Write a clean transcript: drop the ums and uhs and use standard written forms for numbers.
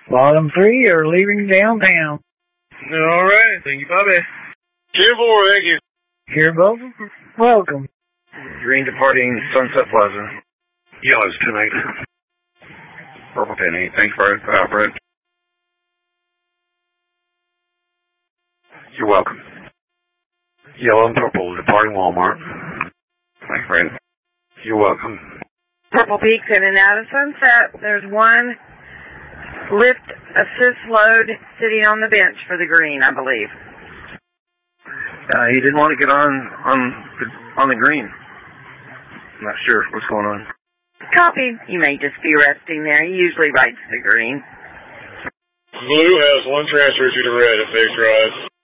Bottom 3 are leaving downtown. All right. Thank you, Bobby. Tier 4, thank you. Here, both. Welcome. Green departing Sunset Plaza. Yellow's 10-8. Purple 10-8. Thanks, Brent. You're welcome. Yellow and purple departing Walmart. Thanks, Brent. You're welcome. Purple Peaks in and out of Sunset. There's one lift assist load sitting on the bench for the green, I believe. He didn't want to get on the green. I'm not sure what's going on. Copy. You may just be resting there. He usually rides the green. Blue has one transfer to the red at Base Drive.